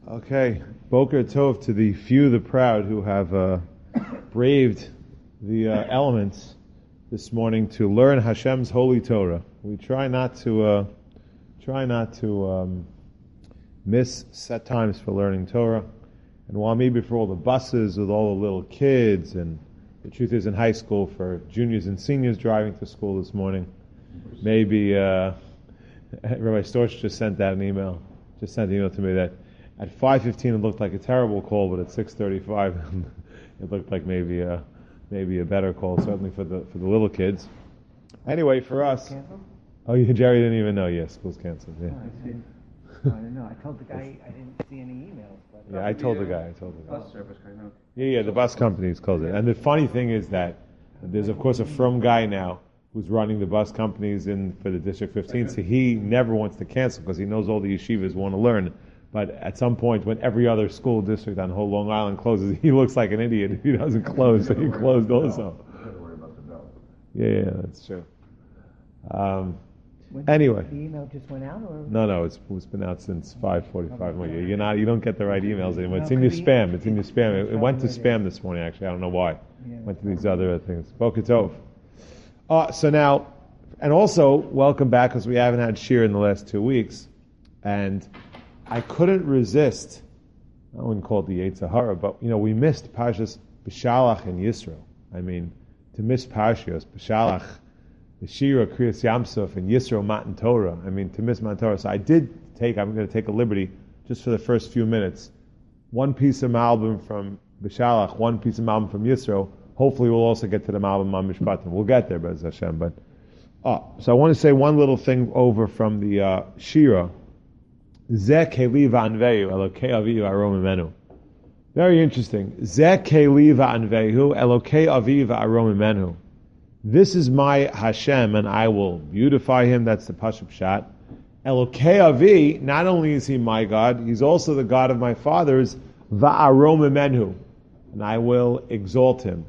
Okay, Boker Tov to the few, the proud, who have braved the elements this morning to learn Hashem's holy Torah. We try not to miss set times for learning Torah. And while maybe for all the buses with all the little kids, and the truth is in high school for juniors and seniors driving to school this morning, maybe Rabbi Storch just sent an email to me that at 5:15 it looked like a terrible call, but at 6:35 it looked like maybe a better call, certainly for the little kids. Anyway, for us, Jerry didn't even know. Yes, school's canceled. Yeah. I don't know. I told the guy I didn't see any emails. But yeah, I told the guy. Bus service kind of. Yeah, the bus companies closed it. And the funny thing is that there's of course a firm guy now who's running the bus companies for the District 15, so he never wants to cancel because he knows all the yeshivas want to learn. But at some point, when every other school district on whole Long Island closes, he looks like an idiot if he doesn't close, so he closed also. Don't worry about the bell. Yeah, that's true. Anyway. The email just went out, or? No, it's been out since 5:45. You don't get the right emails anymore. It's in your spam. It's in your spam. It went to spam this morning, actually. I don't know why. It went to these other things. Boker Tov. So now, and also, welcome back, because we haven't had Shir in the last 2 weeks. And I couldn't resist, I wouldn't call it the Yetzer Hara, but we missed Parshas B'Shalach in Yisro. I mean, to miss Parshas B'Shalach, the Shira, Kriyas Yamsuf, and Yisro Matan Torah. I mean, to miss Matan Torah. So I'm going to take a liberty, just for the first few minutes. One piece of Malbim from B'Shalach, one piece of Malbim from Yisro. Hopefully we'll also get to the Malbim on Mishpatim. We'll get there, Bez Hashem. But, so I want to say one little thing over from the Shira. Zeh keli va'anvehu elokei avi v'arom imenu. Very interesting. Zeh keli va'anvehu elokei avi v'arom imenu. This is my Hashem, and I will beautify him. That's the Pashup Shat. Elokei avi, not only is he my God, he's also the God of my fathers, va'arom imenu, and I will exalt him.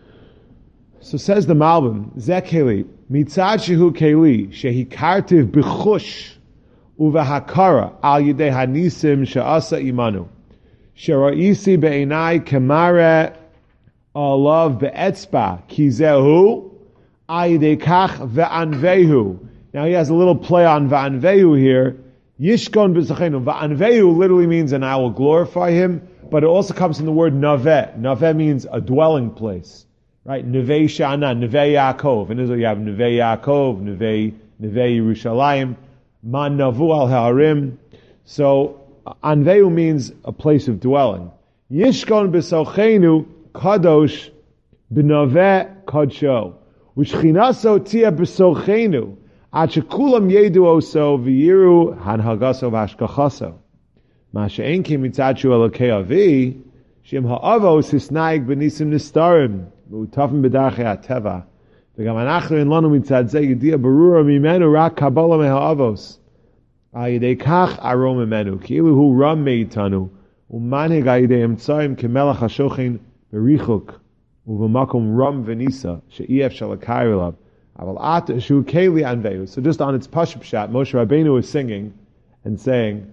So says the Malbim, Zeh keli, mitzad shehu keli, shehikartiv b'chush, uvahakara al yidei hanisim she'asa imanu sheraisi be'enai kemare alav be'etzba kizehu al yidei kach ve'anvehu. Now he has a little play on ve'anvehu here. Yishkon b'zachenu. Ve'anvehu literally means and I will glorify him, but it also comes from the word naveh. Naveh means a dwelling place, right? Nevei Sha'ana, Nevei Yaakov. In Israel you have Nevei Yaakov, Nevei Yerushalayim. Man navu al ha'arim. So, anveu means a place of dwelling. Yishkon b'sochenu kadosh b'noveh kadsho. U'shchinaso tia b'sochenu. Ad shekulam yedu oso v'yiru hanhagaso v'ashkachaso. Ma she'en ki mitzadshu elokei avi, shem ha'avos hisnaig b'nisim nistarim, v'utafim b'darchei ha'teva. וגם אנחנו אין לנו מצד זה ידיע ברורה ממנו רק קבלה מהאבוס. על ידי כך ארום ממנו, כאילו הוא רם מאיתנו, ומנהיג על ידי אמצעים כמלך השוכן בריחוק, ובמקום רם וניסה, שאי אפשר לקרוא אליו. אבל עתה שהוא כלי ענווהו. So just on its Pashup Shat, Moshe Rabbeinu is singing and saying,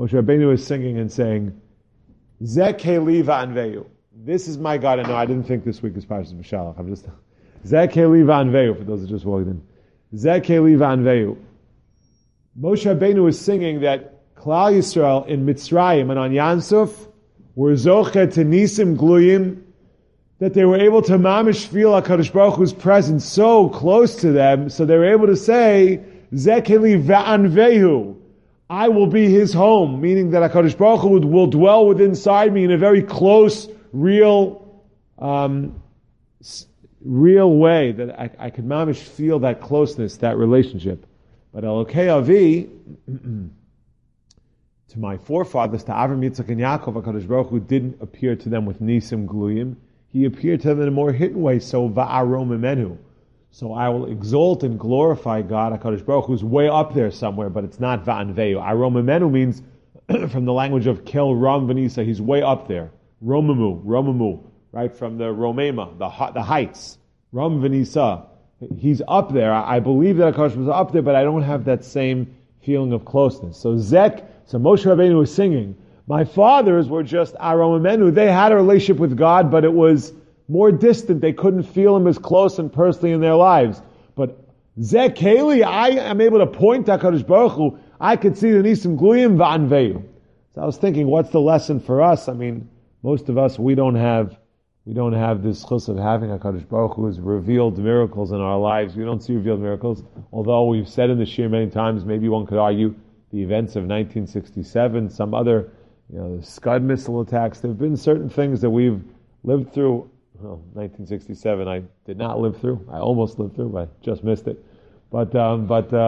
Zeh keli va'anvehu. This is my God. And no, I didn't think this week is Parshas B'Shalach. I'm just... Zeh keli va'anvehu, for those who just walked in. Zeh keli va'anvehu. Moshe Rabbeinu is singing that Klal Yisrael in Mitzrayim and on Yansuf were zoche to nisim gluyim, that they were able to mamish feel HaKadosh Baruch Hu's presence so close to them, so they were able to say, Zeh keli va'anvehu. I will be his home, meaning that HaKadosh Baruch Hu will dwell within inside me in a very close, real way, that I could mamish feel that closeness, that relationship. But Elokei Avi, to my forefathers, to Avram, Yitzchak, and Yaakov, HaKadosh Baruch Hu didn't appear to them with Nisim Gluyim. He appeared to them in a more hidden way, so Va'arom Imenu. So I will exalt and glorify God, HaKadosh Baruch Hu, who's way up there somewhere, but it's not Va'anveyu. Arom Imenu means, from the language of Kel Ram Vanisa, he's way up there. Romamu, right, from the Romema, the heights. Ram Vanisa, he's up there. I believe that HaKadosh was up there, but I don't have that same feeling of closeness. So Moshe Rabbeinu was singing, My fathers were just Avraham Amenu. They had a relationship with God, but it was more distant. They couldn't feel Him as close and personally in their lives. But Zeh Keli, I am able to point to HaKadosh Baruch Hu. I could see the Nisim Gluyim V'anveyu. So I was thinking, what's the lesson for us? I mean, most of us, we don't have this chus of having HaKadosh Baruch Hu who's revealed miracles in our lives. We don't see revealed miracles. Although we've said in the Shir many times, maybe one could argue the events of 1967, some other, the Scud missile attacks. There have been certain things that we've lived through. Well, 1967, I did not live through. I almost lived through, but I just missed it. But the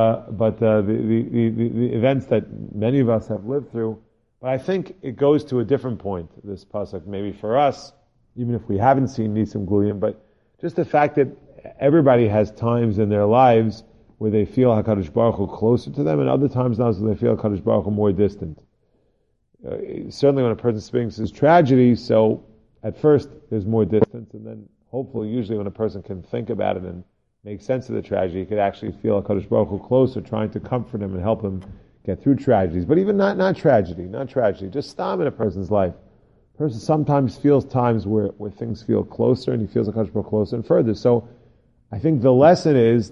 events that many of us have lived through. But I think it goes to a different point. This pasuk, maybe for us, even if we haven't seen Nisim Gluyim, but just the fact that everybody has times in their lives where they feel HaKadosh Baruch Hu closer to them, and other times now they feel HaKadosh Baruch Hu more distant. Certainly when a person experiences tragedy, so at first there's more distance, and then hopefully, usually when a person can think about it and make sense of the tragedy, he could actually feel HaKadosh Baruch Hu closer, trying to comfort him and help him get through tragedies. But even not tragedy, just stop in a person's life. A person sometimes feels times where things feel closer, and he feels HaKadosh Baruch Hu closer and further. So I think the lesson is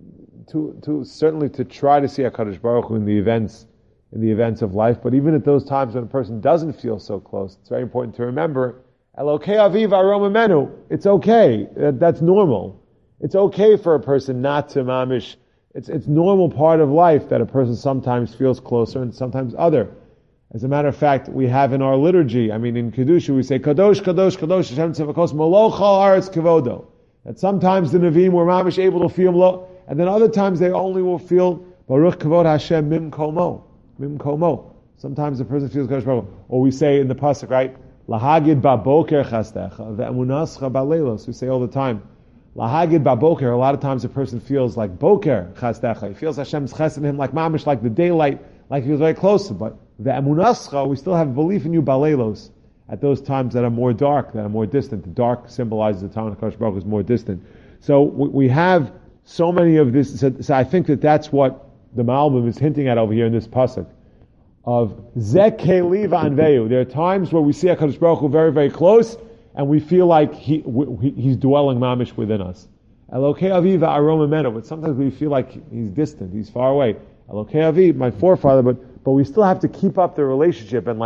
to certainly to try to see HaKadosh Baruch Hu in the events of life, but even at those times when a person doesn't feel so close, it's very important to remember, Elokei Aviv Arom Amenu. It's okay. That's normal. It's okay for a person not to mamish. It's normal part of life that a person sometimes feels closer and sometimes other. As a matter of fact, we have in our liturgy, in Kedusha, we say, Kadosh, Kadosh, Kadosh, Hashem Tzavakos, Moloch Haaretz Kevodo. That sometimes the Nevi'im were mamish able to feel low, and then other times they only will feel Baruch Kavod Hashem Mim Komo. Mim Komo. Sometimes the person feels Kadosh Baruch Hu. Or we say in the pasuk, right? Lahagid Baboker Chastecha, Ve'emunascha Baleilos. We say all the time, Lahagid Baboker. A lot of times a person feels like Boker Chastecha. He feels Hashem's chesed in him like mamish, like the daylight, like he was very close to. But Ve'emunascha, we still have belief in you Baleilos. At those times that are more dark, that are more distant. The dark symbolizes the time when HaKadosh Baruch Hu is more distant. So we have so many of this. So I think that's what the Malbim is hinting at over here in this pasuk of Zeh Keli V'anveyu. There are times where we see HaKadosh Baruch Hu very, very close, and we feel like he's dwelling mamish within us. Elokei Aviv Arom Amenu. But sometimes we feel like he's distant, he's far away. Elokei Aviv, my forefather, but we still have to keep up the relationship and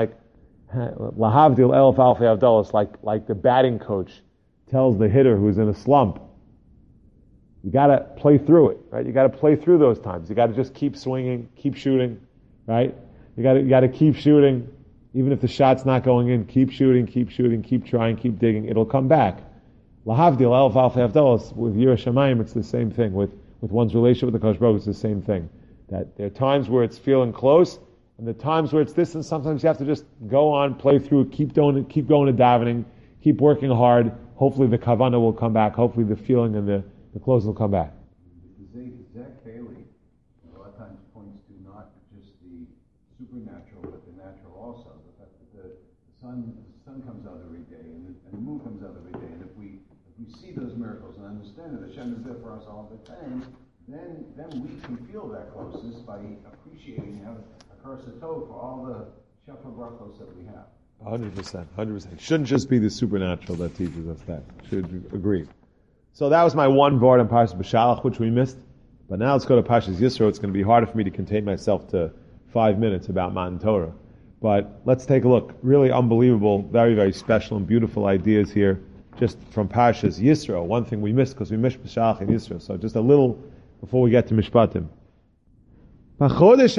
Lahavdil Elf Alfei Avdalos, like the batting coach tells the hitter who's in a slump. You gotta play through it, right? You gotta play through those times. You gotta just keep swinging, keep shooting, right? You gotta keep shooting, even if the shot's not going in. Keep shooting, keep trying, keep digging. It'll come back. Lahavdil Elf Alfei Avdalos, with Yirah Shamayim, it's the same thing. With one's relationship with the Kodesh Baruch Hu, it's the same thing. That there are times where it's feeling close, and the times where it's distant, sometimes you have to just go on, play through it, keep going to davening, keep working hard. Hopefully the kavanah will come back. Hopefully the feeling and the close will come back. Zeh Keli a lot of times points to not just the supernatural, but the natural also. The fact that the sun comes out every day, and the moon comes out every day. And if we see those miracles and understand that Hashem is there for us all the time, then we can feel that closeness by appreciating how HaKadosh for all the Shafar brachos that we have. 100%. It shouldn't just be the supernatural that teaches us that. Should agree. So that was my one word on Parshas B'Shalach, which we missed. But now let's go to Parshas Yisro. It's going to be harder for me to contain myself to 5 minutes about Matan Torah. But let's take a look. Really unbelievable, very, very special and beautiful ideas here, just from Parshas Yisro. One thing we missed, because we missed B'Shalach and Yisro. So just a little before we get to Mishpatim. Let's take a look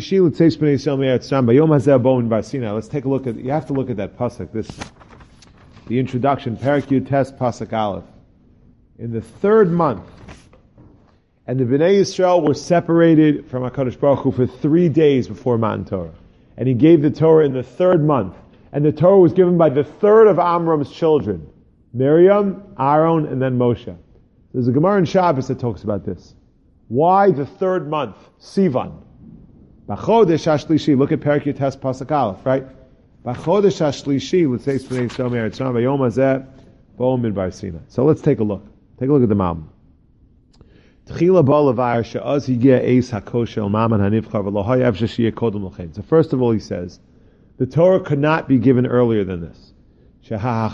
at, you have to look at that pasuk, the introduction, Perek Yud Tes pasuk Aleph. In the 3rd month, and the Bnei Yisrael were separated from HaKadosh Baruch Hu for 3 days before Matan Torah. And he gave the Torah in the 3rd month. And the Torah was given by the 3rd of Amram's children, Miriam, Aaron, and then Moshe. There's a Gemara in Shabbos that talks about this. Why the 3rd month? Sivan. B'chodesh hashlishi. Look at Perek Yud Tes pasuk Aleph, right? B'chodesh hashlishi. Let's say Bnei Yisrael me'eretzam v'yom hazeh bo'om midbar Sinai. So let's take a look. Take a look at the Malbim. Tchila ba levar she'az higia eis hakoshel maman hanivchar v'lo hayav sheshiyeh kodem l'chein. So first of all, he says, The Torah could not be given earlier than this. So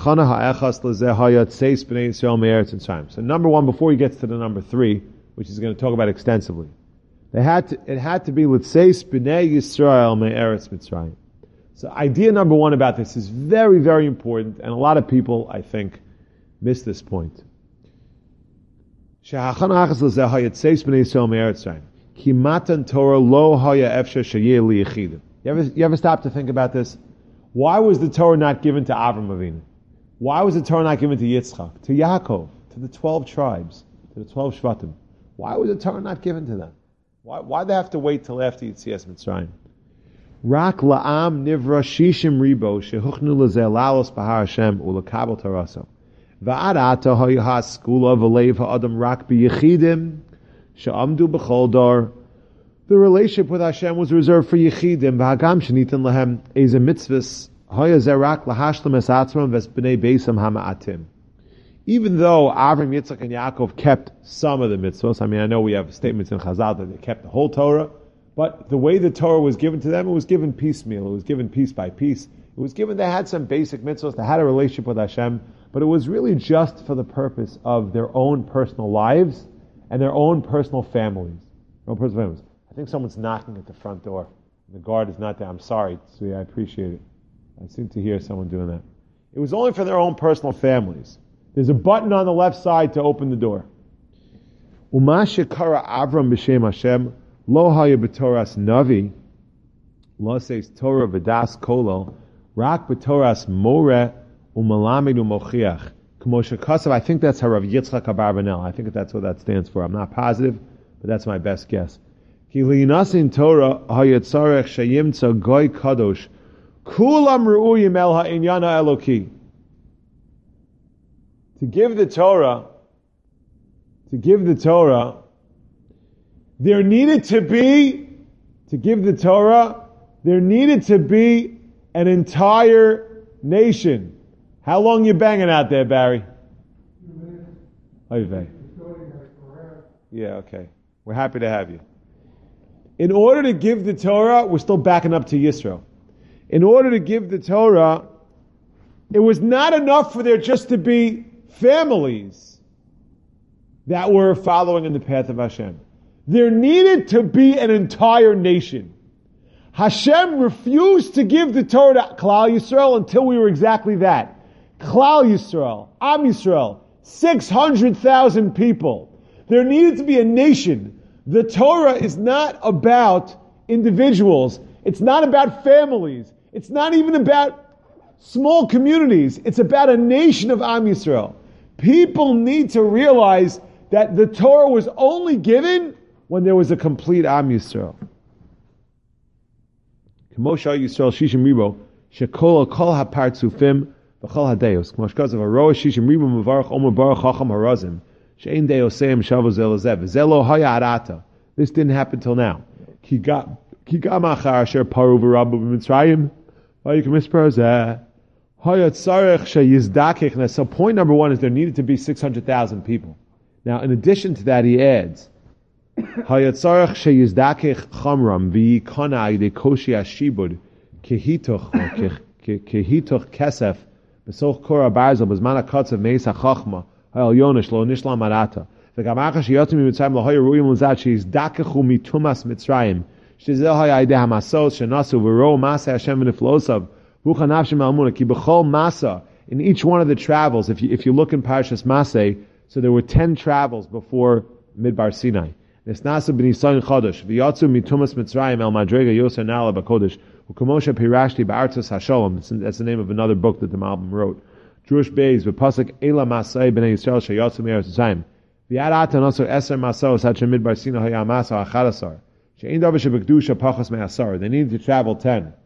number one, before he gets to the number three, which he's going to talk about extensively, it had to be L'tzeis b'nei Yisrael me'eretz Mitzrayim. So idea number one about this is very, very important, and a lot of people, I think, miss this point. Kimatan Torah lo haya efsher sheyeh liyechidim. You ever stop to think about this? Why was the Torah not given to Avram Avinu? Why was the Torah not given to Yitzchak, to Yaakov, to the 12 tribes, to the 12 Shvatim? Why was the Torah not given to them? Why they have to wait till after Yetzias Mitzrayim? Rak la'am nivra shishim ribo shehuchnu lezeh lalos b'har Hashem ulekabel taraso. Va'ad ata hayahas skula v'leiv ha'adam rak b'yechidim she'amdu b'chol dor. The relationship with Hashem was reserved for Yechidim. V'hagam shenitan lahem eze mitzvahs hayazeh rak lahashlam es atzmam ves b'nei beisam hama'atim. Even though Avram, Yitzchak, and Yaakov kept some of the mitzvahs, I mean, I know we have statements in Chazal that they kept the whole Torah, but the way the Torah was given to them, it was given piecemeal. It was given piece by piece. It was given, they had some basic mitzvahs, they had a relationship with Hashem, but it was really just for the purpose of their own personal lives and their own personal families. I think someone's knocking at the front door. The guard is not there. I'm sorry, Tzvi, I appreciate it. I seem to hear someone doing that. It was only for their own personal families. There's a button on the left side to open the door. Uma shekara Avram b'shem Hashem lo haya b'toras navi lo says Torah v'das kolol rak b'toras more umalamed umochiach k'mo shekasav. I think that's Harav Yitzchak Abarbanel. I think that's what that stands for. I'm not positive, but that's my best guess. Ki li'inasin Torah haya tzarech sheyimtza goy kadosh kulam ru'uyim el ha'inyan ha'eloki. To give the Torah, there needed to be an entire nation. How long you banging out there, Barry? Yeah, okay. We're happy to have you. In order to give the Torah, we're still backing up to Yisro. In order to give the Torah, it was not enough for there just to be families that were following in the path of Hashem. There needed to be an entire nation. Hashem refused to give the Torah to Klal Yisrael until we were exactly that. Klal Yisrael, Am Yisrael, 600,000 people. There needed to be a nation. The Torah is not about individuals. It's not about families. It's not even about small communities. It's about a nation of Am Yisrael. People need to realize that the Torah was only given when there was a complete Am Yisrael. K'mosha Yisrael Shishim Ribo Shekol Kol HaPartzufim V'Chol HaDeos K'moshkaz of Aroa Shishim Ribo Mevarach Omer Baruch Chacham HaRazim She'ein Deoseim Shavu Zelazev Zelo Haya Arata. This didn't happen till now. Ki gam achar asher paru v'rabu b'Mitzrayim V'ayik Misperazeh. So point number one is there needed to be 600,000 people. Now, in addition to that, he adds, Hayatzarech sheyizdakech chamram v'yikana yidei koshi ashibud kehitoch kesef b'soch kora barzel b'zman hakatzav meis hachachma ha'el yonesh lo nishlam marata v'gam acha sheyotzim mitzrayim lo haya ru'im l'zad sheyizdakechu mitumas mitzrayim shezeh haya yidei hamasos shenasu v'ro masa Hashem v'niflosav in each one of the travels, if you look in Parashas Maseh, so there were 10 travels before Midbar Sinai. That's the name of another book that the Malbim wrote. Jewish Beis v'pasuk Ela Masei b'nei Yisrael sheyatzu me'eretz Mitzrayim. V'yad also Eser Masos ha'chem Midbar Sinai ha'yamasa ha'chadasar. She'ein davar shebekdusha pachas me'asar. They needed to travel 10.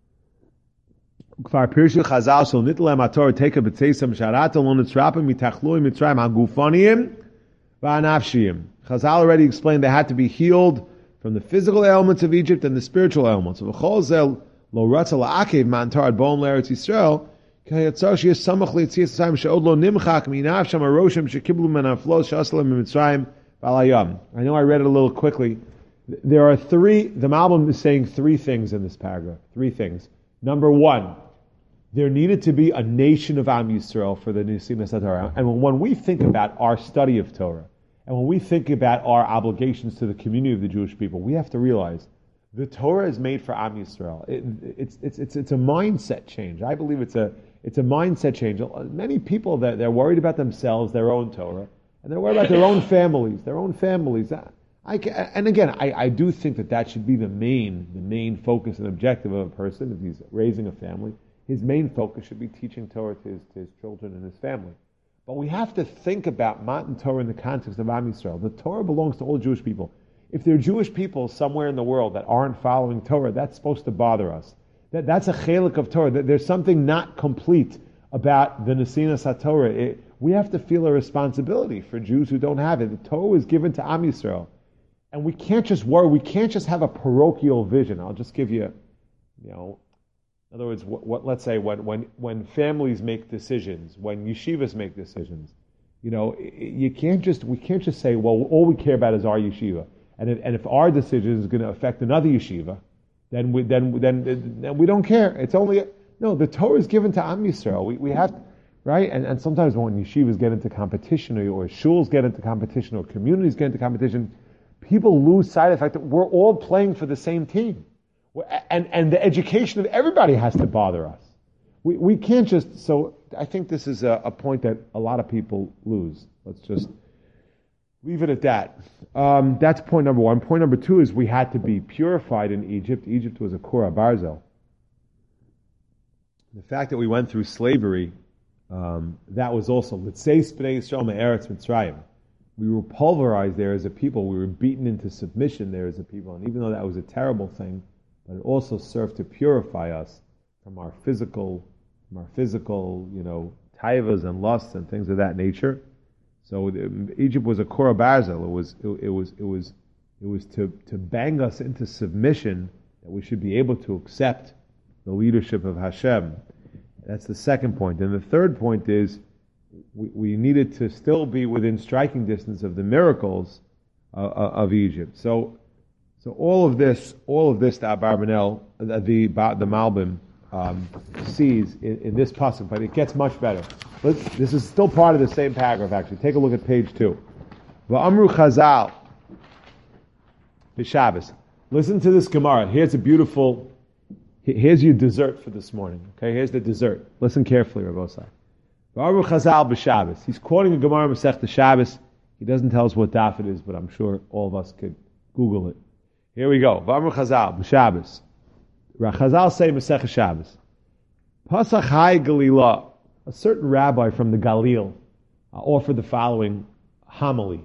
Kfar Pirshu Chazal shel nitla mator take a b'tzeisam sharata lo nitzrapim mitachlui mitzrayim hagufaniyim v'anafshiyim. Chazal already explained they had to be healed from the physical ailments of Egypt and the spiritual ailments. V'chol zel lo ratza la'akev ma'antar ad bom l'eretz Yisrael k'hayatzar sheyes samach le'tzias tzayim she'od lo nimchak minafsham aroshim shekiblu menaflos she'asalim mitzrayim v'alayam. I know I read it a little quickly. There are the Malbim is saying 3 things in this paragraph. 3 things. Number one, there needed to be a nation of Am Yisrael for the Nesinas HaTorah. And when we think about our study of Torah, and when we think about our obligations to the community of the Jewish people, we have to realize the Torah is made for Am Yisrael. It's a mindset change. I believe it's a mindset change. Many people they're worried about themselves, their own Torah, and they're worried about their own families. And again, I do think that should be the main focus and objective of a person if he's raising a family. His main focus should be teaching Torah to his children and his family. But we have to think about Matan Torah in the context of Am Yisrael. The Torah belongs to all Jewish people. If there are Jewish people somewhere in the world that aren't following Torah, that's supposed to bother us. That's a chelik of Torah. There's something not complete about the Nesinas HaTorah. We have to feel a responsibility for Jews who don't have it. The Torah was given to Am Yisrael. And we can't just worry. We can't just have a parochial vision. I'll just give you, in other words, let's say when families make decisions, when yeshivas make decisions, we can't just say, well, all we care about is our yeshiva. And if our decision is going to affect another yeshiva, then we don't care. It's only the Torah is given to Am Yisrael. We have, right? And sometimes when yeshivas get into competition, or shuls get into competition, or communities get into competition, people lose sight of the fact that we're all playing for the same team, and the education of everybody has to bother us. We can't just. So I think this is a point that a lot of people lose. Let's just leave it at that. That's point number one. Point number two is we had to be purified in Egypt. Egypt was a Kora Barzel. The fact that we went through slavery, that was also L'tzeis b'nei Yisrael me'eretz Mitzrayim. We were pulverized there as a people. We were beaten into submission there as a people. And even though that was a terrible thing, but it also served to purify us from our physical, taivas and lusts and things of that nature. So Egypt was a Kora Barzel. It was to bang us into submission that we should be able to accept the leadership of Hashem. That's the second point. And the third point is we needed to still be within striking distance of the miracles of Egypt. So all of this, the Abarbanel, the Malbim sees in this pasuk, but it gets much better. This is still part of the same paragraph. Actually, take a look at page 2. Va'amru Chazal b'Shabbos. Listen to this Gemara. Here's your dessert for this morning. Okay, here's the dessert. Listen carefully, Rabosai. Va'amru Chazal b'Shabbos. He's quoting a Gemara Masechta Shabbos. He doesn't tell us what daf it is, but I'm sure all of us could Google it. Here we go. V'amru Chazal b'Shabbos. Chazal say Masechta Shabbos. Pasach Hai Galila. A certain rabbi from the Galil offered the following homily.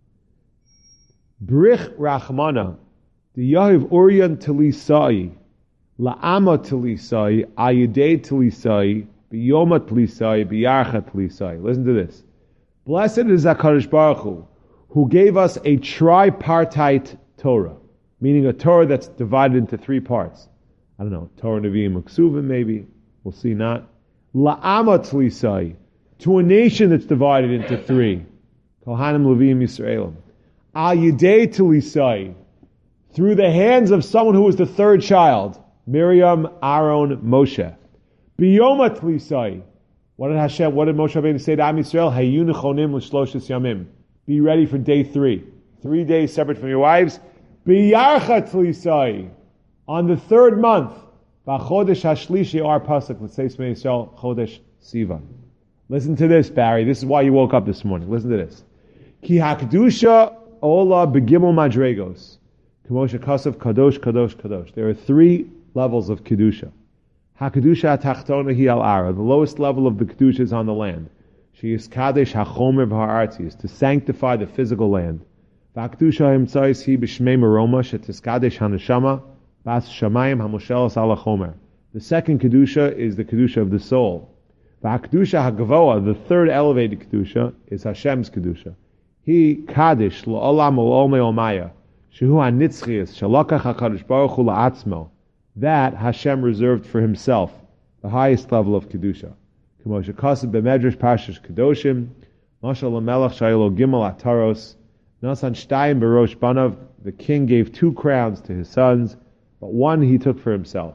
Brich Rachmana, the Yahiv Uryan Talisai, La'ama Talisai, Ayidei Talisai, Biyoma Talisai, Biyarcha Talisai. Listen to this. Blessed is HaKadosh Baruch Hu, who gave us a tripartite Torah, meaning a Torah that's divided into 3 parts. I don't know, Torah Nevi'im Uksuvim maybe, we'll see not. La'ama Tlisai, to a nation that's divided into 3. Kohanim, Leviim, Yisraelim. Al Yidei Tlisai, through the hands of someone who was the 3rd child, Miriam, Aaron, Moshe. Biyoma Tlisai, what did Moshe Rabbeinu say to Am Yisrael? Hayu nechonim l'shloshes yamim. Be ready for day 3. 3 days separate from your wives. Biyarcha Tlisai, on the 3rd month. Chodesh Hashlishi, our pasuk, let's say Yisrael Chodesh Sivan. Listen to this, Barry. This is why you woke up this morning. Listen to this. Ki hakdusha ola begimel madregos, kamosha kasav kadosh kadosh kadosh. There are 3 levels of kedusha. Hakdusha tachtona hi al ara. The lowest level of the kedusha is on the land. She is kadesh hachomer v'ha'artzi, is to sanctify the physical land. Vakdusha himtzais hi b'shmei meroma shetiskadesh haneshama. Bas Shamayim Hamoshelos Ala Chomer. The second Kedusha is the Kedusha of the soul. V'Hakdusha HaGavoa, the 3rd elevated Kedusha, is Hashem's Kedusha. He Kaddish L'Olam L'Olmei Omaya. Shehu HaNitzchias Shalokach HaKadosh Baruch Hu La'atzmo. That Hashem reserved for himself, the highest level of Kedusha. K'mo Shekasib B'Medrash Parshas Kedoshim, Moshe L'Melech Shayelo Gimel Ataros, Nasan Shtayim B'Rosh Banav, the king gave 2 crowns to his sons, but one he took for himself.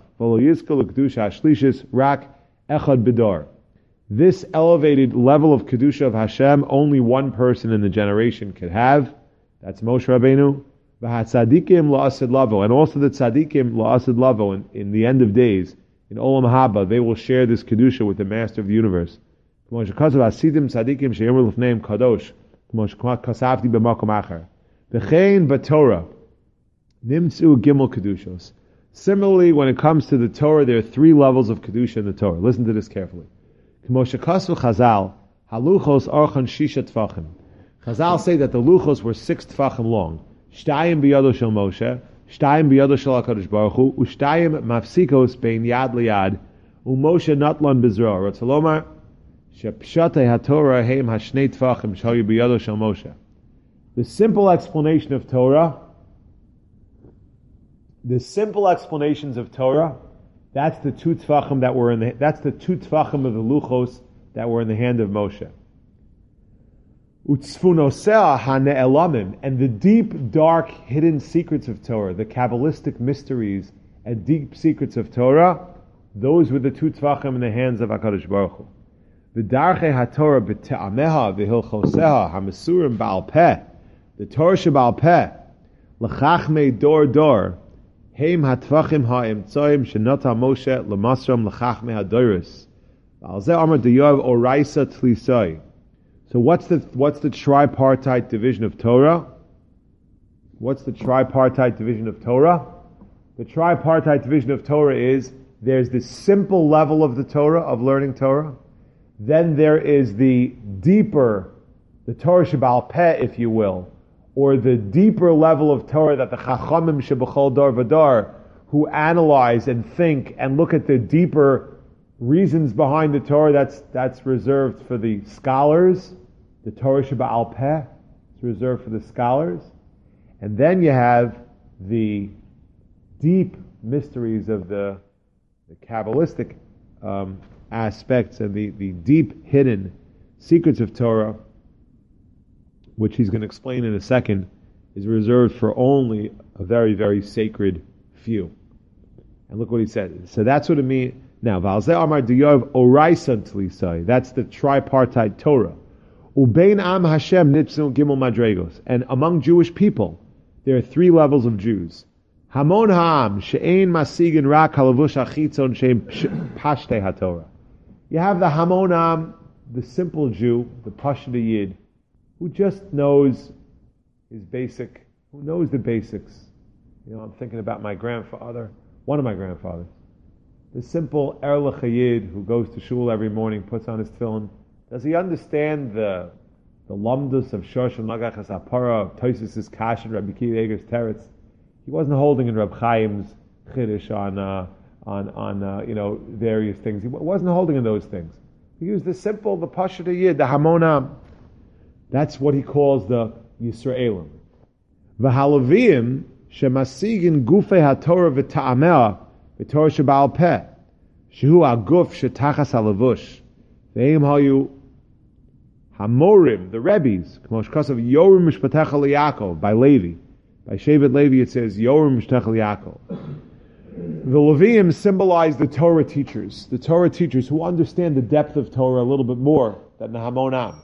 This elevated level of Kedusha of Hashem, only one person in the generation could have. That's Moshe Rabbeinu. V'hatzadikim la'asid lavo. And also the tzadikim la'asid lavo, in the end of days, in Olam Haba, they will share this Kedusha with the Master of the universe. V'chein b'Torah nimtzu gimel kedushos. Similarly, when it comes to the Torah, there are 3 levels of kedusha in the Torah. Listen to this carefully. Chazal haluchos archan shisha tfachim. Chazal say that the luchos were 6 tfachim long. Shtayim biyado shel Moshe, shtayim biyado shel HaKadosh Baruch Hu, ushtayim mafsikos bein yad liyad, u'Moshe natlan bezro. Ratzalomar shepshatei haTorah heim hashnei tfachim shayu biyado shel Moshe. The simple explanation of Torah, the simple explanations of Torah, that's the 2 tfachim that were that's the 2 tfachim of the luchos that were in the hand of Moshe. Utzfunosea hane'elamim, and the deep, dark, hidden secrets of Torah, the Kabbalistic mysteries and deep secrets of Torah, those were the 2 tfachim in the hands of HaKadosh Baruch Hu. V'darchei haTorah b'te'ameha v'hilchoseha hamesurim ba'al peh, the Torah sheba'al peh, l'chachmei dor dor, heim hatvachim ha'emtzoim shenata Moshe l'masram l'chachmei hadoros. Al zeh amar d'Yoav oraisa tlisai. So what's the tripartite division of Torah? What's the tripartite division of Torah? The tripartite division of Torah is, there's the simple level of the Torah, of learning Torah. Then there is the deeper, the Torah Sheba'al Peh, if you will, or the deeper level of Torah that the Chachamim Shebechol Dar Vadar, who analyze and think and look at the deeper reasons behind the Torah, that's reserved for the scholars. The Torah Sheba'al Peh is reserved for the scholars. And then you have the deep mysteries of the Kabbalistic aspects and the deep hidden secrets of Torah, which he's going to explain in a second, is reserved for only a very, very sacred few. And look what he said. So that's what it means. Now, that's the tripartite Torah. Ubein am Hashem nitznu gimel madregos. And among Jewish people, there are 3 levels of Jews. Hamon ha'am she'ein masigin rak halavush achitzon she'em pashtei haTorah. You have the Hamon ha'am, the simple Jew, the Pashta Yid, who just knows his basic, who knows the basics. You know, I'm thinking about my grandfather, one of my grandfathers. The simple Erlich Yid who goes to shul every morning, puts on his tefillin. Does he understand the lumdus of Shosh and Lagachas Apara, of Tosfos' Kashan, Rabbi Akiva Eiger's Teretz? He wasn't holding in Reb Chaim's Chiddush on various things. He wasn't holding in those things. He was the simple, the Pashta Yid, the Hamonam. That's what he calls the Yisraelim. V'halavim shemasigin gufei haTorah v'ta'ameh v'Torah sheba'al peh shehu aguf shetachas halavush ve'im hayu hamorim, the Rebbes, k'mosh kasav Yorim mishpatecha liYaakov, by Levi. By Shevet Levi it says Yorim mishpatecha liYaakov. The Leviim symbolize the Torah teachers who understand the depth of Torah a little bit more than the Hamonam.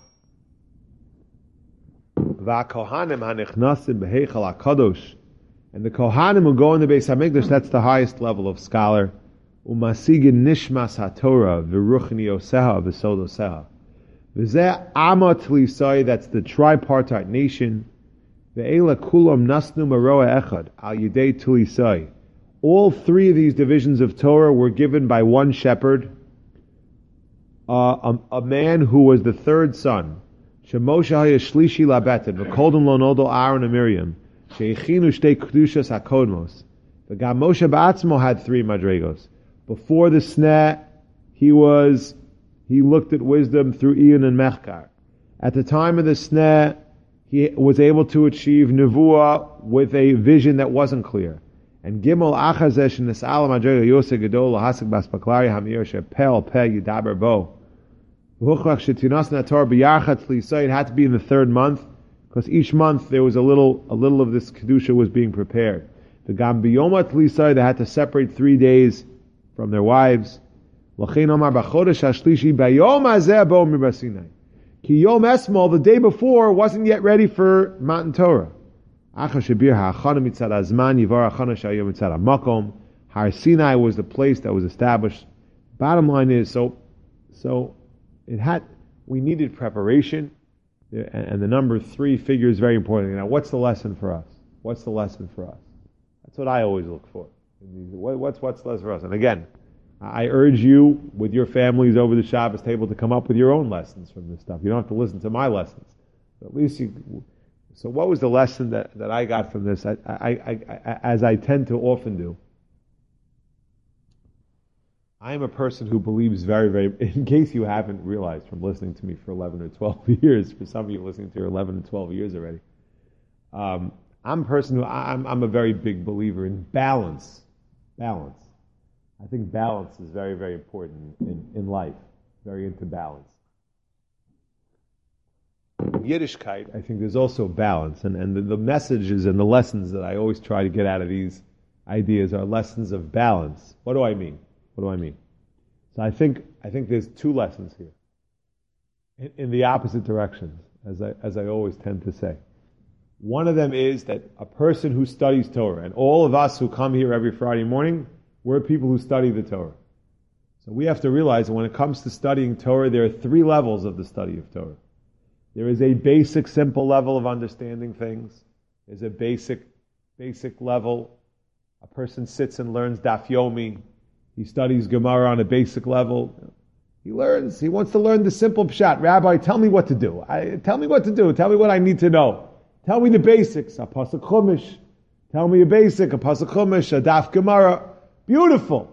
V'akohanim hanichnasim b'heichal hakadosh, and the Kohanim who go in the Beis Hamikdash, that's the highest level of scholar. Umasigin nishmas haTorah v'ruchni yoseha v'sodoseha. V'zeh amat lisai, that's the tripartite nation. Ve'ela kulam nasnu maroa echad al yidei tulisai. All 3 of these divisions of Torah were given by one shepherd, a man who was the 3rd son. Shemoshe haya shlishi labetet v'koldem lo nodol Aaron and Miriam sheichinu shtei kedushas hakodmos. The Gam Moshe ba'atzmo had 3 madregos. Before the sneh, he looked at wisdom through Iyun and Mechkar. At the time of the sneh, he was able to achieve nevuah with a vision that wasn't clear. And Gimel achazesh nes'al madrega yoseh gadol lahasik bas baklari hamir shepel pe yidaber bo. It had to be in the 3rd month, because each month there was a little of this kedusha was being prepared. V'gam biyom hatlisai, they had to separate 3 days from their wives. L'chein omar b'chodesh hashlishi bayom hazeh bo mir Sinai. Ki yom esmol, the day before, wasn't yet ready for Matan Torah. Acha shebir ha'achana mitzad hazman yivar ha'achana shayom mitzad ha'makom. Har Sinai was the place that was established. Bottom line is, so we needed preparation, and the number 3 figure is very important. Now, what's the lesson for us? What's the lesson for us? That's what I always look for. What's the lesson for us? And again, I urge you, with your families over the Shabbos table, to come up with your own lessons from this stuff. You don't have to listen to my lessons. But at least you... So what was the lesson that I got from this? As I tend to often do, I am a person who believes very, very, in case you haven't realized from listening to me for 11 or 12 years, for some of you listening to 11 and 12 years already, I'm a person who, I'm a very big believer in balance. Balance. I think balance is very, very important in life. Very into balance. In Yiddishkeit, I think there's also balance, and the messages and the lessons that I always try to get out of these ideas are lessons of balance. What do I mean? What do I mean? So I think there's 2 lessons here, in the opposite directions, as I always tend to say. One of them is that a person who studies Torah, and all of us who come here every Friday morning, we're people who study the Torah. So we have to realize that when it comes to studying Torah, there are 3 levels of the study of Torah. There is a basic, simple level of understanding things. There's a basic level. A person sits and learns Daf Yomi. He studies Gemara on a basic level. He wants to learn the simple pshat. Rabbi, tell me what to do. Tell me what to do. Tell me what I need to know. Tell me the basics. A pasuk chumash. Tell me a basic. A pasuk chumash. A daf Gemara. Beautiful.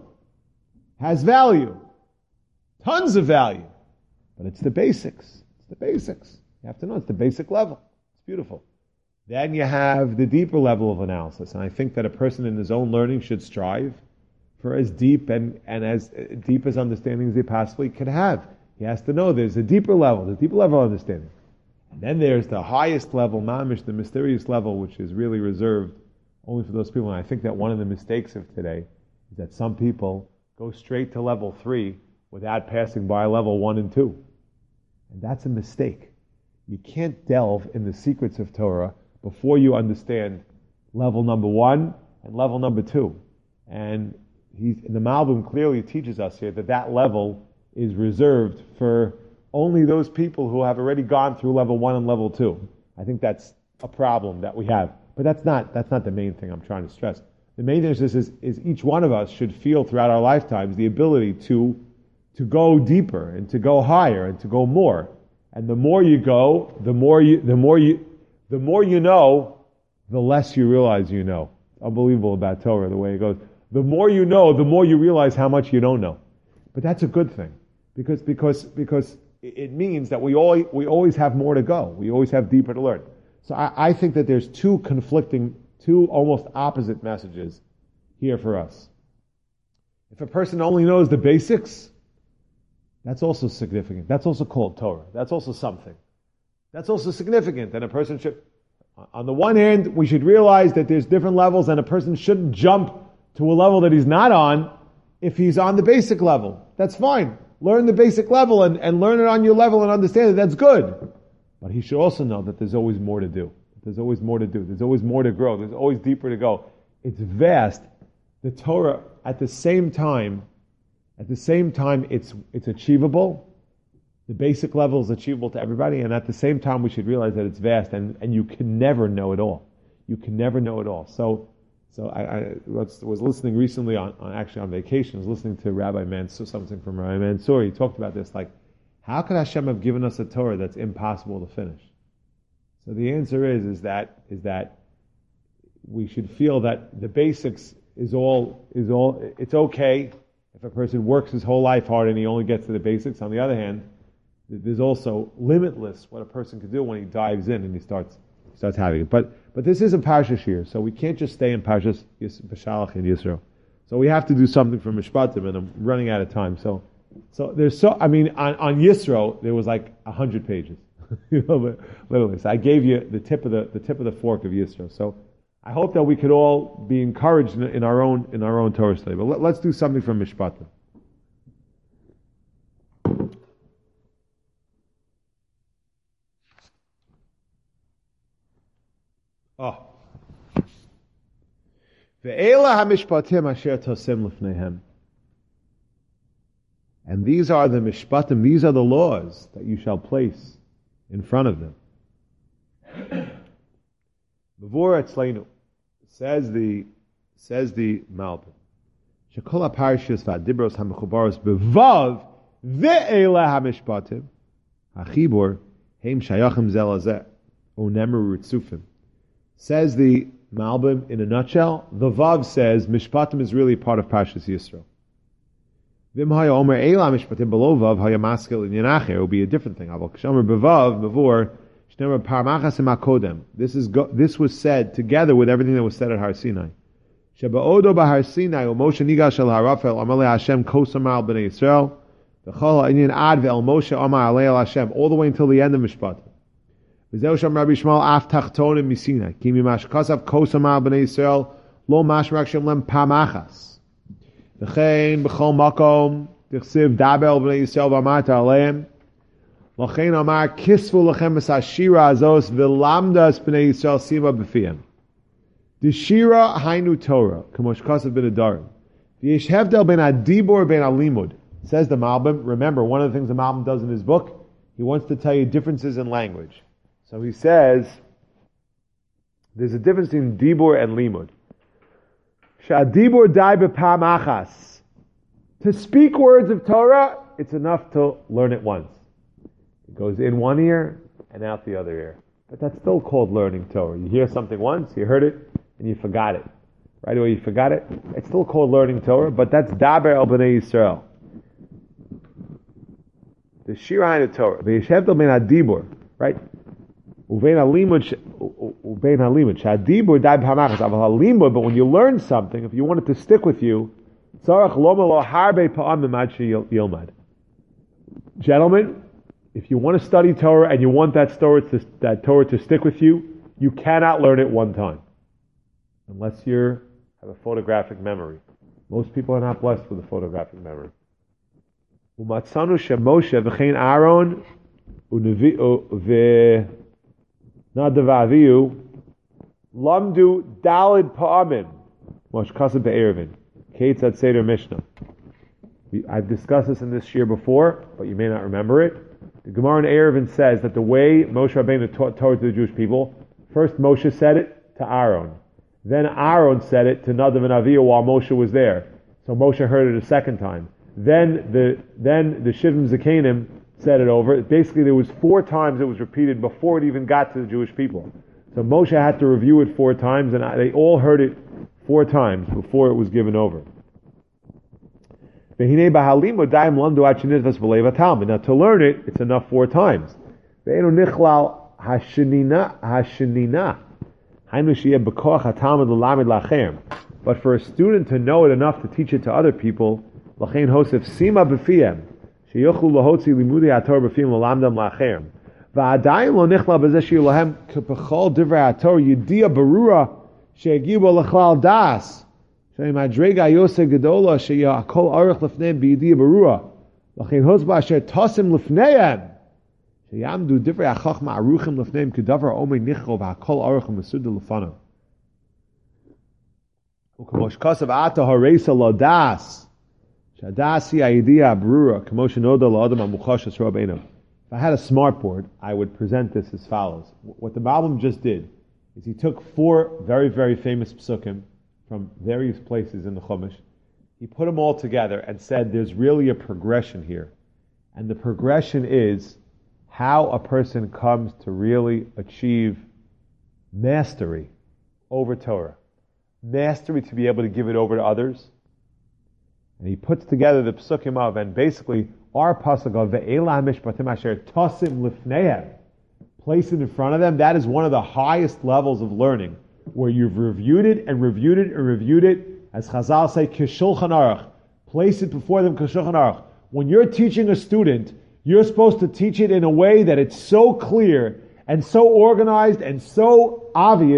Has value. Tons of value. But it's the basics. It's the basics. You have to know it's the basic level. It's beautiful. Then you have the deeper level of analysis. And I think that a person in his own learning should strive for as deep and as deep as understanding as he possibly can have. He has to know there's a deeper level of understanding. And then there's the highest level, mamish, the mysterious level, which is really reserved only for those people. And I think that one of the mistakes of today is that some people go straight to level 3 without passing by level 1 and 2. And that's a mistake. You can't delve in the secrets of Torah before you understand level number 1 and level number 2. And the Malbim clearly teaches us here that level is reserved for only those people who have already gone through level 1 and level 2. I think that's a problem that we have. But that's not the main thing I'm trying to stress. The main thing is each one of us should feel throughout our lifetimes the ability to go deeper and to go higher and to go more. And the more you go, the more you know, the less you realize you know. It's unbelievable about Torah, the way it goes. The more you know, the more you realize how much you don't know. But that's a good thing. Because it means that we always have more to go. We always have deeper to learn. So I think that there's 2 almost opposite messages here for us. If a person only knows the basics, that's also significant. That's also called Torah. That's also something. That's also significant. And a person should, on the one hand, we should realize that there's different levels and a person shouldn't jump to a level that he's not on if he's on the basic level. That's fine. Learn the basic level and learn it on your level and understand it. That's good. But he should also know that there's always more to do. There's always more to do. There's always more to grow. There's always deeper to go. It's vast. The Torah, at the same time, it's achievable. The basic level is achievable to everybody, and at the same time, we should realize that it's vast, and you can never know it all. You can never know it all. So I was listening recently on vacation. I was listening to Rabbi Mansour, something from Rabbi Mansour. He talked about this, like, how could Hashem have given us a Torah that's impossible to finish? So the answer is that we should feel that the basics is all. It's okay if a person works his whole life hard and he only gets to the basics. On the other hand, there's also limitless what a person can do when he dives in and he starts having it. But this is a Parshas here, so we can't just stay in Parshas B'Shalach and Yisro. So we have to do something for Mishpatim, and I'm running out of time. So there's on Yisro there was like 100 pages, literally. So I gave you the tip of the fork of Yisro. So I hope that we could all be encouraged in our own Torah study. But let's do something from Mishpatim. Oh. Ve'ela hamishpatim asher tosim lifneihem. And these are the mishpatim, these are the laws that you shall place in front of them. Mavur etzleinu, says the Malbim. Shekol haparshas v'adibros hamechubaros bevav ve'ela hamishpatim hachibur heim shayachim zel hazeh unemru ritzufim. Says the Malbim in a nutshell. The Vav says mishpatim is really part of Parshas Yisro. Vim haya omer eila mishpatim below Vav haya maskil in Yenacher. It will be a different thing. Aval kshomer bevav mavur shnemer parmachas imakodem. This was said together with everything that was said at Har Sinai. Sheba'odo b'Har Sinai u'Moshe nigash el harafel amalei Hashem kosamar b'nei Yisrael v'chol ha'inyan ad ve'el Moshe amar alei el Hashem all the way until the end of mishpatim. V'zeu sham Rabbi Shmuel af tachtonim misina ki mimash kasav kosamar b'nei Yisrael lo mashmak shem lem pamachas v'chein b'chol makom tichsiv dabel b'nei Yisrael v'amarta aleim l'chein amar kisvu lechem es hashira azos v'lamdas b'nei Yisrael sima b'fiyem the shira hainu Torah k'mosh kasav b'nei darim v'yesh hevdel ben adibor ben alimud. Says the Malbim. Remember, one of the things the Malbim does in his book, he wants to tell you differences in language. So he says, there's a difference in dibur and limud. Sha'dibur dai b'pam achas. To speak words of Torah, it's enough to learn it once. It goes in one ear and out the other ear. But that's still called learning Torah. You hear something once, you heard it, and you forgot it. Right away you forgot it. It's still called learning Torah, but that's daber el b'nei Yisrael. The shira hainu Torah. V'yeshevdel ben adibur. Right? Uvein halimud, shadibur dai b'hamachas. Aval halimud, but when you learn something, if you want it to stick with you, tzarach loma lo harbe pa'amim ad sheyilmad. Gentlemen, if you want to study Torah and you want that Torah to stick with you, you cannot learn it one time, unless you have a photographic memory. Most people are not blessed with a photographic memory. Umatzanu shemoshe v'chein Aaron Nadav Lamdu Dalid Pa'amim Mosh Kasab Be'erevin Keitzad Seder Mishnah. I've discussed this in this year before, but you may not remember it. The Gemara in Erevin says that the way Moshe Rabbeinu taught Torah to the Jewish people, first Moshe said it to Aaron, then Aaron said it to Nadav and Avihu while Moshe was there. So Moshe heard it a second time. Then the Shivim Zakanim said it over. Basically, there was 4 times it was repeated before it even got to the Jewish people. So Moshe had to review it 4 times, and they all heard it 4 times before it was given over. Now to learn it, it's enough 4 times. But for a student to know it enough to teach it to other people, l'chein hosef sima b'fiyem sheyochlu lahotzi limudei haTorah b'fiyem l'lamdam la'acherim va'adayin lo nichla b'zeh sheyu lahem k'pechol divrei haTorah yediya berura sheyagiu bo l'chlal das she'im hadrega yoseh gedola sheyakol aruch lefneim b'yediya berura l'chein hosba asher tosim lefneihem sheyamdu divrei hachachma aruchim lefneim k'davar omei nichro v'hakol aruchim mesuda lefanav u'kamosh kasav ata haresa lo das. If I had a smartboard, I would present this as follows. What the Malbim just did is he took 4 very, very famous psukim from various places in the Chumash. He put them all together and said there's really a progression here. And the progression is how a person comes to really achieve mastery over Torah. Mastery to be able to give it over to others. And he puts together the psukim of, and basically our pasuk of ve'ela mishpatim asher tosim lifneihem, place it in front of them. That is one of the highest levels of learning, where you've reviewed it and reviewed it and reviewed it. As Chazal say, k'shulchan aruch, place it before them k'shulchan aruch. When you're teaching a student, you're supposed to teach it in a way that it's so clear and so organized and so obvious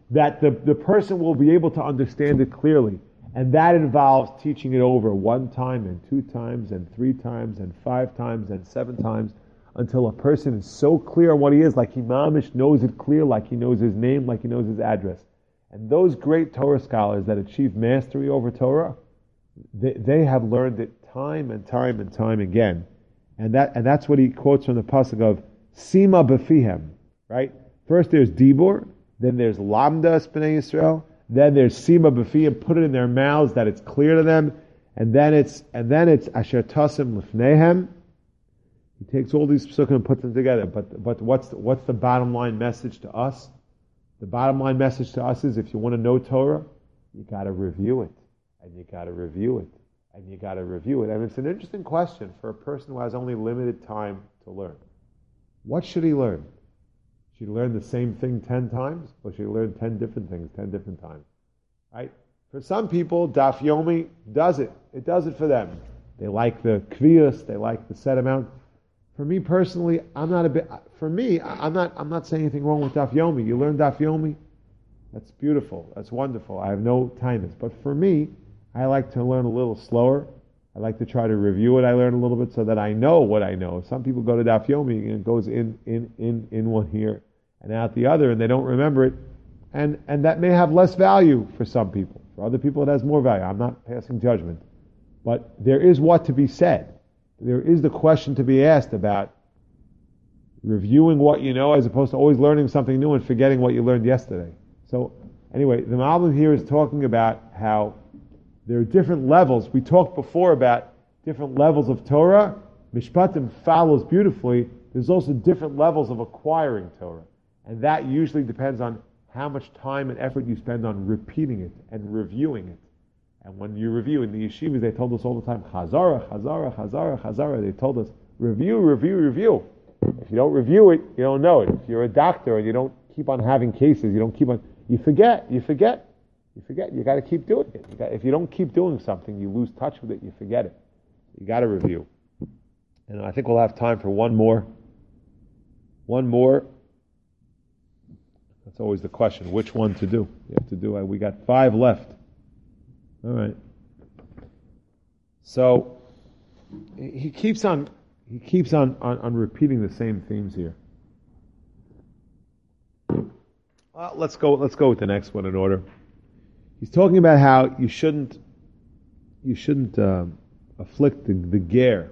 that the person will be able to understand it clearly. And that involves teaching it over 1 time and 2 times and 3 times and 5 times and 7 times until a person is so clear on what he is, like he mamish knows it clear, like he knows his name, like he knows his address. And those great Torah scholars that achieve mastery over Torah, they have learned it time and time and time again. And that's what he quotes from the pasuk of Sima Befihem, right? First there's Dibur, then there's Lamda B'nai Yisrael, then there's Sima Befihem, put it in their mouths that it's clear to them, and then it's Asher Tasim Lifnehem. He takes all these psukim and puts them together. But what's the bottom line message to us? The bottom line message to us is if you want to know Torah, you got to review it, and you got to review it, and you got to review it. And it's an interesting question for a person who has only limited time to learn. What should he learn? Should he learn the same thing 10 times, or should he learn 10 different things 10 different times? Right? For some people, Daf Yomi does it. It does it for them. They like the kviyas, they like the set amount. For me personally, I'm not saying anything wrong with Daf Yomi. You learn Daf Yomi, that's beautiful, that's wonderful. I have no time. But for me, I like to learn a little slower. I like to try to review what I learn a little bit so that I know what I know. Some people go to Daf Yomi and it goes in one ear and out the other, and they don't remember it. And that may have less value for some people. For other people, it has more value. I'm not passing judgment. But there is what to be said. There is the question to be asked about reviewing what you know as opposed to always learning something new and forgetting what you learned yesterday. So anyway, the Malbim here is talking about how there are different levels. We talked before about different levels of Torah. Mishpatim follows beautifully. There's also different levels of acquiring Torah. And that usually depends on how much time and effort you spend on repeating it and reviewing it. And when you review in the yeshivas, they told us all the time, Chazara, Chazara, Chazara, Chazara. They told us, review, review, review. If you don't review it, you don't know it. If you're a doctor and you don't keep on having cases, you forget. You got to keep doing it. If you don't keep doing something, you lose touch with it, you forget it. You got to review. And I think we'll have time for one more. That's always the question, which one to do. You have to do. We got 5 left. All right. So he keeps on repeating the same themes here. Well, let's go with the next one in order. He's talking about how you shouldn't afflict the ger.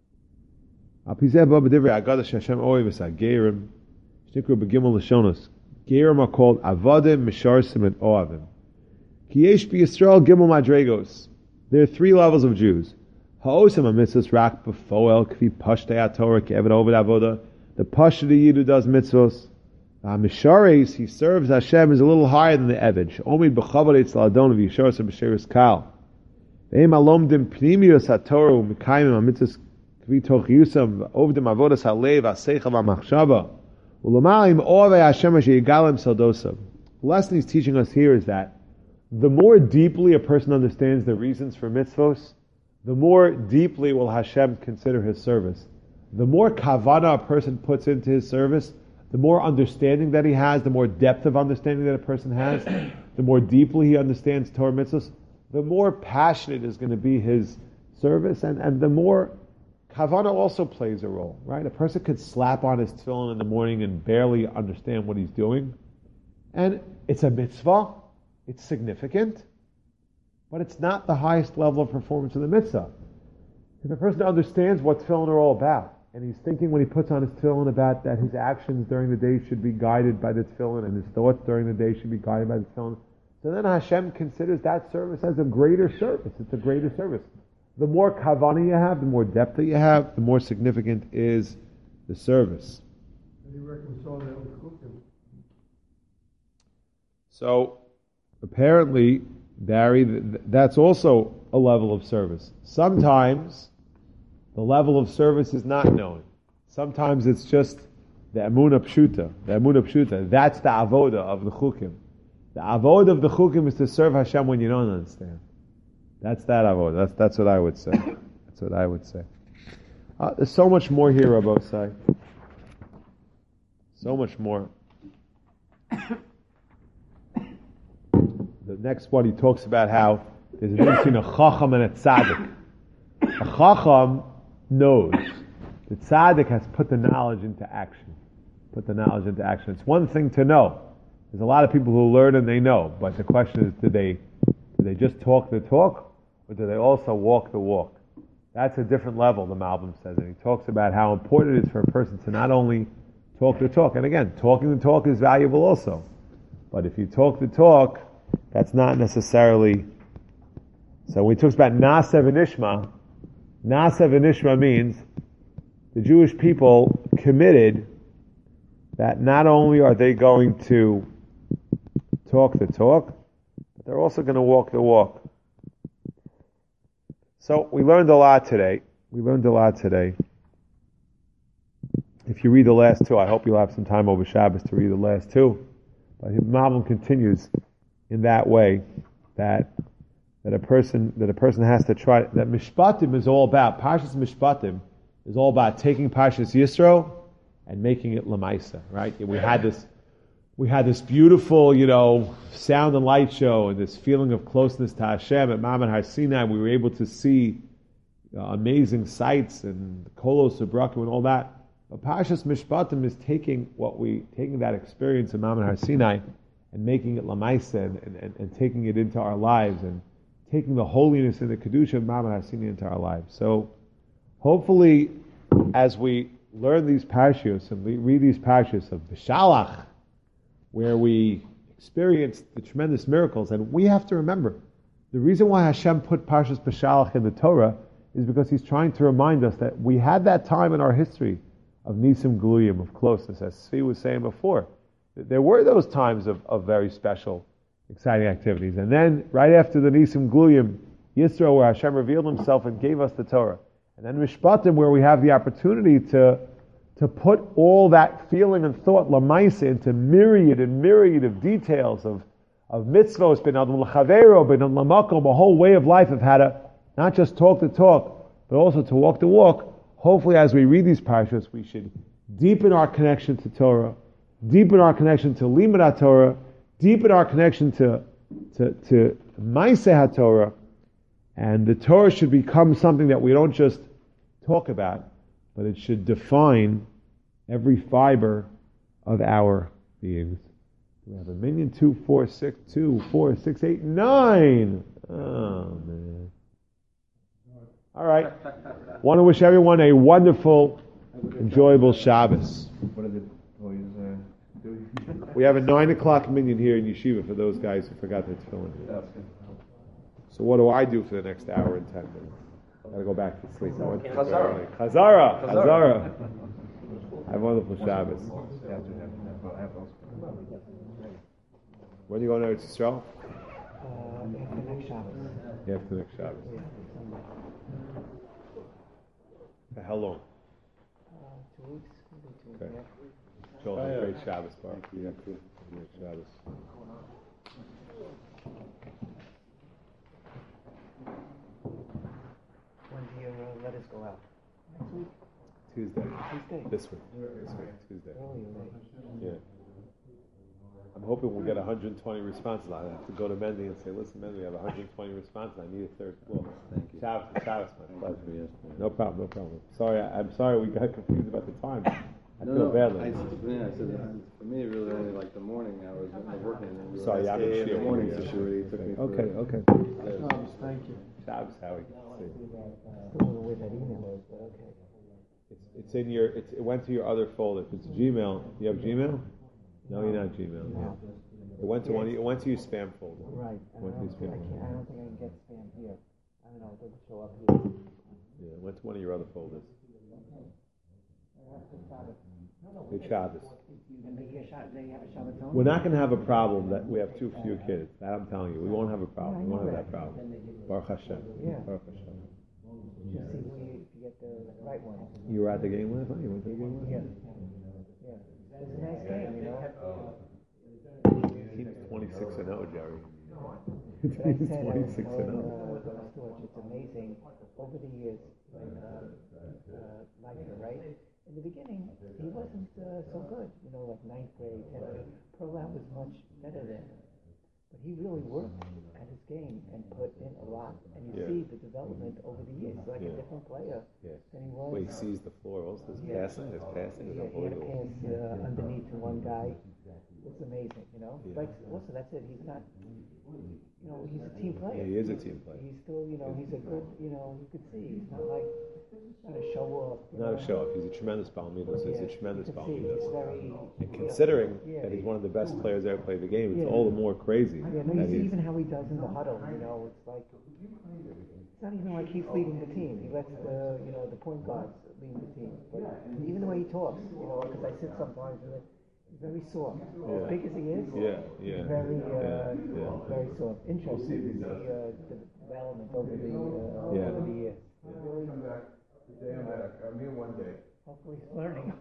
Gerim are called avadim, misharsim, and oavim. Kiyesh b'Yisrael gimel madregos. There are 3 levels of Jews. Ha'osam ha-mitzvos rak b'foel k'vi pashtei ha-Torah ke'eved oved avoda. The pashtei Yidu does mitzvos. Mishares, he serves Hashem, is a little higher than the Eved. She'omid b'chavod etz l'adon v'yisharas b'sheres kal. Ve'im alomdim pnimius ha-Torah u'mekayim ha-mitzvos k'vi toch yusam ovdim avodas ha'lev ha'seichel ha'machshava. U'lamalim ovei Hashem asher yigalim saldosav. The lesson he's teaching us here is that the more deeply a person understands the reasons for mitzvos, the more deeply will Hashem consider his service. The more kavana a person puts into his service, the more understanding that he has, the more depth of understanding that a person has, the more deeply he understands Torah mitzvos, the more passionate is going to be his service, and the more kavana also plays a role, right? A person could slap on his tefillin in the morning and barely understand what he's doing, and it's a mitzvah. It's significant, but it's not the highest level of performance of the mitzvah. If a person understands what tefillin are all about, and he's thinking when he puts on his tefillin about that his actions during the day should be guided by the tefillin, and his thoughts during the day should be guided by the tefillin, so then Hashem considers that service as a greater service. It's a greater service. The more kavana you have, the more depth that you have, the more significant is the service. And you reconcile that with cooking. So, apparently, Barry, that's also a level of service. Sometimes the level of service is not known. Sometimes it's just the Emunah Pshuta. That's the avoda of the chukim. The avoda of the chukim is to serve Hashem when you don't understand. That's that avoda. That's what I would say. That's what I would say. There's so much more here, Rabosai. So much more. next one he talks about how there's a difference between a chacham and a tzaddik. A chacham knows. The tzaddik has put the knowledge into action. Put the knowledge into action. It's one thing to know. There's a lot of people who learn and they know, but the question is, do they just talk the talk, or do they also walk the walk? That's a different level, the Malbim says, and he talks about how important it is for a person to not only talk the talk, and again, talking the talk is valuable also, but if you talk the talk, that's not necessarily. So when he talks about Nasev and Ishma means the Jewish people committed that not only are they going to talk the talk, but they're also going to walk the walk. So we learned a lot today. If you read the last two, I hope you'll have some time over Shabbos to read the last two. But Malbim continues in that way that a person has to try. That Mishpatim is all about. Parshas Mishpatim is all about taking Parshas Yisro and making it Lamaisa. Right? We had this beautiful, sound and light show and this feeling of closeness to Hashem at Ma'amad Har Sinai. We were able to see amazing sights and Kolos Ubrakim and all that. But Parshas Mishpatim is taking that experience of Ma'amad Har Sinai and making it Lamaisa and taking it into our lives and taking the holiness and the Kedusha of Ma'amad Har Sinai into our lives. So hopefully, as we learn these parashiyos and we read these parashiyos of B'Shalach, where we experience the tremendous miracles, and we have to remember, the reason why Hashem put Parshas B'Shalach in the Torah is because He's trying to remind us that we had that time in our history of Nisim Gluyim, of closeness, as Svi was saying before. There were those times of very special, exciting activities. And then, right after the Nisim Gluyim, Yisro, where Hashem revealed Himself and gave us the Torah. And then Mishpatim, where we have the opportunity to put all that feeling and thought, Lamaisa, into myriad of details of mitzvos, ben adam l'chavero, ben adam l'makom, a whole way of life of how to not just talk the talk, but also to walk the walk. Hopefully, as we read these parashas, we should deepen our connection to Torah, deepen our connection to Limud HaTorah, deepen our connection to Maaseh HaTorah, and the Torah should become something that we don't just talk about, but it should define every fiber of our beings. We have 1,000,000, 2, 4, 6, 2, 4, 6, 8, 9. Oh, man. All right. Want to wish everyone a wonderful, enjoyable Shabbos. What are the boys doing? We have a 9 o'clock minyan here in Yeshiva for those guys who forgot their tefillin. So what do I do for the next hour and 10 minutes? I gotta go back to sleep. Chazara. Have a wonderful Shabbos. When are you going to Eretz Yisrael? After next Shabbos. After next Shabbos. For how long? 2 weeks. Okay. Joel, have a great Shabbos, Bar. Yeah, good. Great Shabbos. When do your letters go out? Next week? Tuesday. Tuesday? This week, Tuesday. Earlier, right? Yeah. I'm hoping we'll get 120 responses. I have to go to Mendy and say, listen, Mendy, we have 120 responses. I need a third floor. Thank you. Shabbos, my pleasure. No problem. I'm sorry we got confused about the time. I feel badly. I said, for me, really only like the morning hours when I was working. Sorry, I'm in the morning situation took me Okay. Thank you. Shabbos, Howie. Still don't know where that email is, but okay. It's in your. It went to your other folder. If it's Gmail, you have Gmail? No, you're not Gmail. No. It went to it went to your spam folder. Right. I Went to your spam folder. don't think I can get spam here. I don't know. It doesn't show up here. Yeah, it went to one of your other folders. Good Shabbos. And they have a Shabbaton? We're not going to have a problem that we have too few kids. That I'm telling you. We won't have a problem. We won't have that problem. Baruch Hashem. Yeah. Baruch Hashem. Just see where you get the right one. You were at the game last night? You went to the game last night? Yeah. It's a nice game, you know? Team's 26-0, Jerry. But I Team's said, 26-0. it's amazing over the years when Micah, right? In the beginning, he wasn't so good. Like 9th grade, 10th grade. Program was much better then. But he really worked at his game and put in a lot, and you see the development over the years. He's like a different player than he was. Well, he sees the floor. Also, his passing is He had a pass underneath to one guy. It's amazing, you know. Like also, that's it. He's not, you know, he's a team player. Yeah, he is a team player. He's still, you know, he's a good, you know, you could see he's not like not a show off. Not a show off. He's a tremendous Balmidos. He's a tremendous Balmidos. And considering that he's one of the best players ever played the game, it's all the more crazy. Yeah, no, you see even how he does in the huddle. You know, it's like it's not even like he's leading the team. He lets the, you know, the point guards lead the team. But even the way he talks, you know, because I sit sometimes with it. Very soft. As big as he is, very soft. Interesting to see the development over the years. Come back. The day I'm back. I'm here one day. Hopefully he's learning.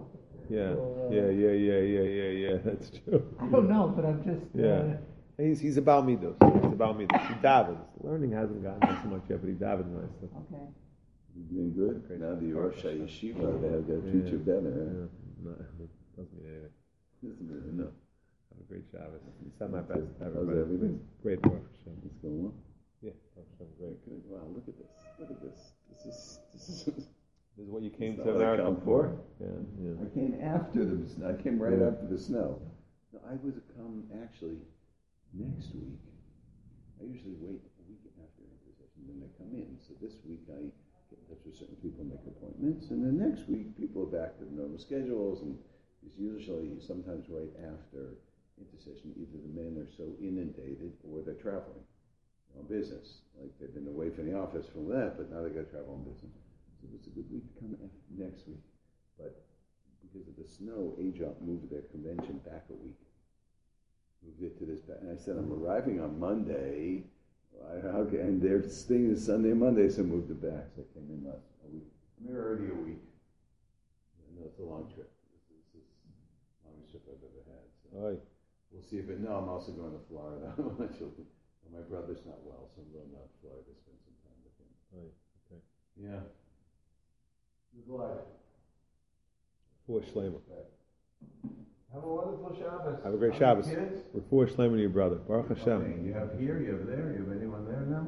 Yeah. That's true. I don't know, but I'm just... He's about me though. He's about me. He davens. Learning hasn't gotten so much yet, but he davens nicely. Okay. You're doing good. Now the Rosh Yeshiva, they have got to treat you better. No, it doesn't mean anything. No. Have a great Shabbos. You said my best. How's everything? Great work. What's going on? Yeah, great. Good. Wow, look at this. Look at this. This is This is what you came to not America what I come for. for. Yeah. I came after the snow. I came right after the snow. No, I was come actually next week. I usually wait a week after intercession, then they come in. So this week I get in touch with certain people, make appointments, and then next week people are back to the normal schedules, and it's usually sometimes right after intercession. Either the men are so inundated or they're traveling on business. Like they've been away from the office from that, but now they got to travel on business. So it's a good week to come next week. But because of the snow, AJOP moved their convention back a week. Moved it to this back. And I said, I'm arriving on Monday. Okay, and their thing is Sunday, Monday, so moved it back. So I came in last a week. I'm here already a week. I know it's a long trip. This is the longest trip I've ever had. So We'll see. But no, I'm also going to Florida. My brother's not well, so I'm going out to Florida to spend some time with him. Okay. Yeah. Good life. For Shleimer. Have a wonderful Shabbos. Have a great Shabbos. Kids? We're for Shleimer to your brother. Baruch Hashem. Okay, you have here, you have there, you have anyone there now?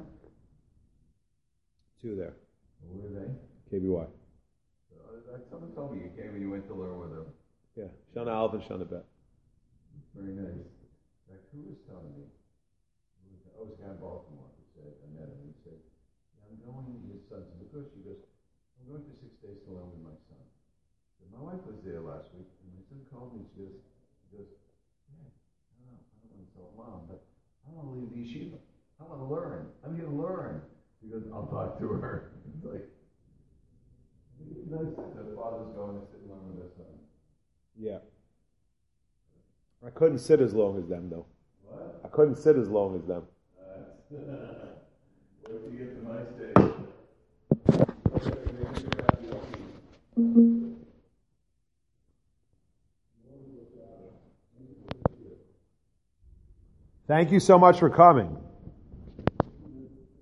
Two there. Where are they? KBY. Someone told me you came and you went to learn with them. Yeah. Shana Alf and Shana Bet. Very nice. Like, who was telling me? I was a guy in Baltimore who said, I met him, he said, I'm going to his son's in the bush. He goes, I'm going for 6 days to learn with my son. So my wife was there last week, and my son called me, she goes, Dad, I don't want to tell Mom, but I want to leave the yeshiva. I want to learn. I'm here to learn. He goes, I'll talk to her. It's like, it's nice that the father's going to sit and learn with their son. Yeah. I couldn't sit as long as them, though. What? I couldn't sit as long as them. Wait till you get to my stage. Thank you so much for coming.